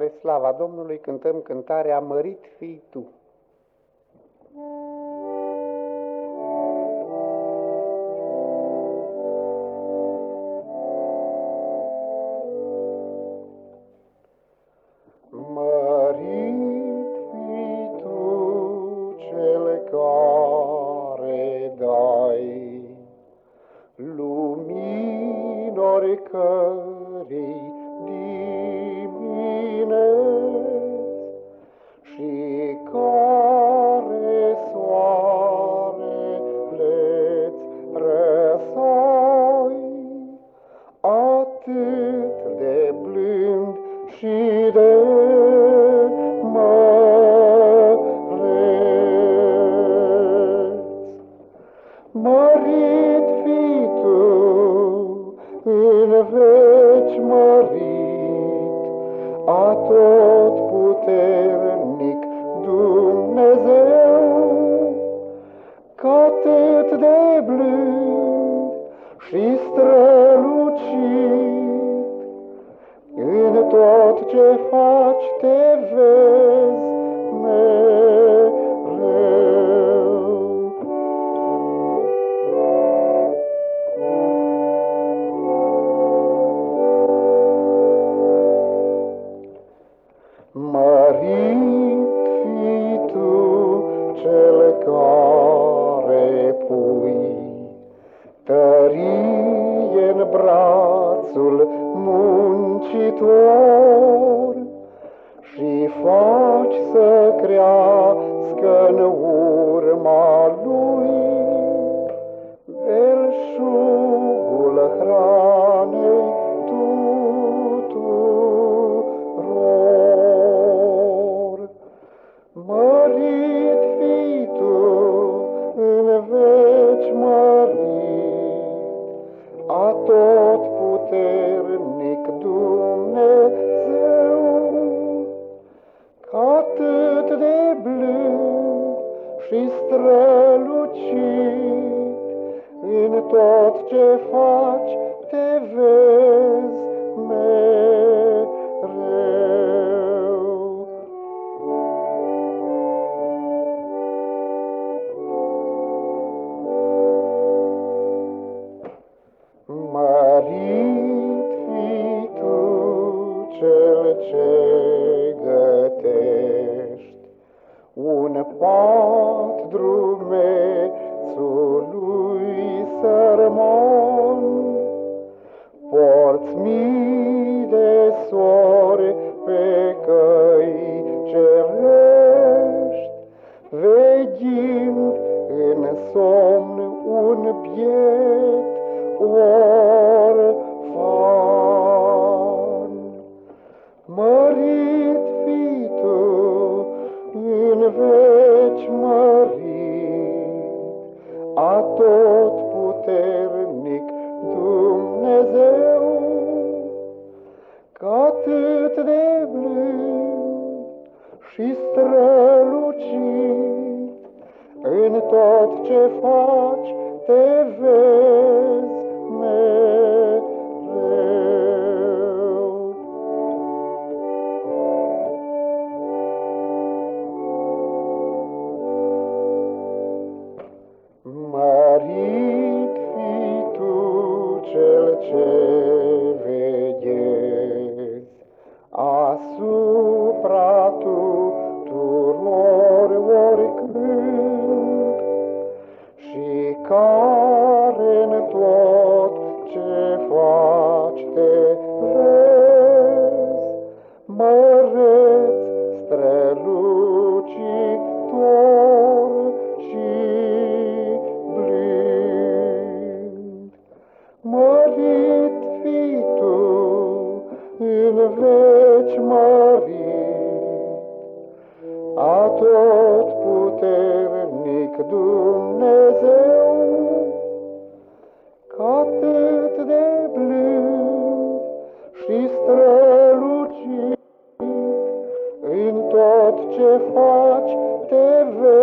Spre slava Domnului cântăm cântarea Mărit fii tu. Mărit fii tu cel care dai lumini oricărei și care soarele-ți răsoi, atât de blând și de măreț. Mărit fii tu, în veci mărit, atotputernic Dumnezeu, cât de blând și strălucit, în tot ce faci te vezi mereu. Mărit fii tu cel care pui tărie-n brațul muncitor și faci să crească-n urma lui belșugul hranei tuturor. Mărit fii tu, în veci mărit, atotputernic Dumnezeu, cât de blând și strălucit, în tot ce faci te vezi mereu. Mărit fii tu cel ce gătești un pat drumețului sărman, porți mii de sori pe căi cerești, veghind în somn un biet orfan. Mărit fii tu, în veci mărit, atotputernic Dumnezeu, cât de blând și strălucit, în tot ce faci te vezi mereu. Mărit fii tu cel ce veghezi asupra tuturor oricând, și care-n tot ce faci te vezi măreț, strălucitor și blind. Mărit fii tu, în veci mărit, atotputernic Dumnezeu, cât de blând și strălucit, în tot ce faci te vezi